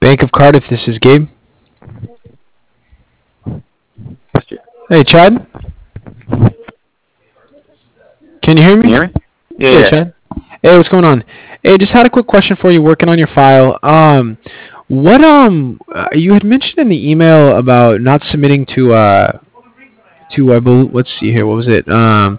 Bank of Cardiff. This is Gabe. Hey, Chad. Can you hear me? Can you hear me? Yeah, Chad. Hey, what's going on? Hey, just had a quick question for you. Working on your file. What you had mentioned in the email about not submitting let's see here. What was it?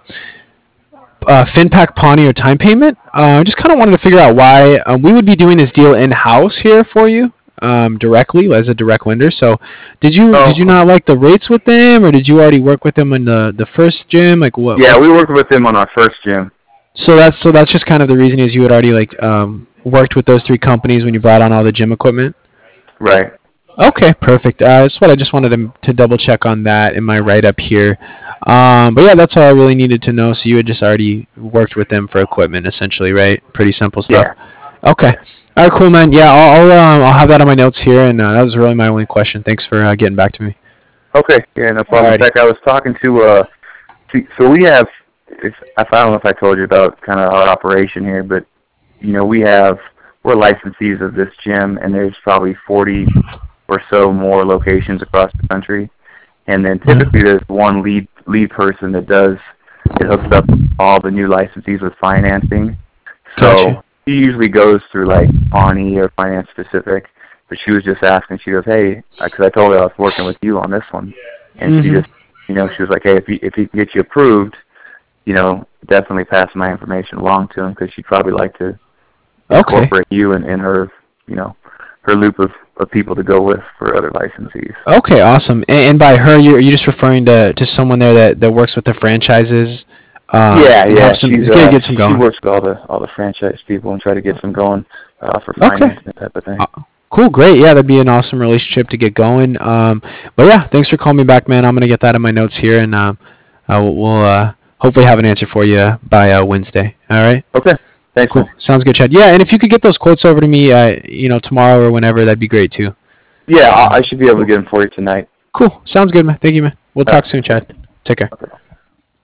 FinPack Pawnee or time payment. I just kind of wanted to figure out why we would be doing this deal in house here for you directly as a direct lender. So, did you not like the rates with them, or did you already work with them in the first gym? Like what? Yeah, we worked with them on our first gym. So that's just kind of the reason is you had already worked with those three companies when you brought on all the gym equipment. Right. Okay, perfect. That's what I just wanted to double check on that in my write up here. But yeah, that's all I really needed to know. So you had just already worked with them for equipment, essentially, right? Pretty simple stuff. Yeah. Okay. All right, cool, man. Yeah, I'll have that on my notes here, and that was really my only question. Thanks for getting back to me. Okay. Yeah, no problem. Alrighty. In fact, I was talking to so we have. I don't know if I told you about kind of our operation here, but we're licensees of this gym, and there's probably 40 or so more locations across the country. And then typically there's one lead person that hooks up all the new licensees with financing. So Gotcha. he usually goes through like Pawnee or Finance Specific. But she was just asking, she goes, hey, because I told her I was working with you on this one. And she just, she was like, hey, if he can get you approved, definitely pass my information along to him because she'd probably like to incorporate you in her, her loop of people to go with for other licensees. Okay, awesome. And by her, you're just referring to someone there that works with the franchises. Yeah. Get some going. She works with all the franchise people and try to get some going for financing and type of thing. Cool, great. Yeah, that'd be an awesome relationship to get going. But yeah, thanks for calling me back, man. I'm gonna get that in my notes here, and we'll hopefully have an answer for you by Wednesday. All right. Okay. Thanks. Cool. Sounds good, Chad. Yeah, and if you could get those quotes over to me, tomorrow or whenever, that'd be great too. Yeah, I should be able to get them for you tonight. Cool. Sounds good, man. Thank you, man. We'll talk soon, Chad. Take care. Okay.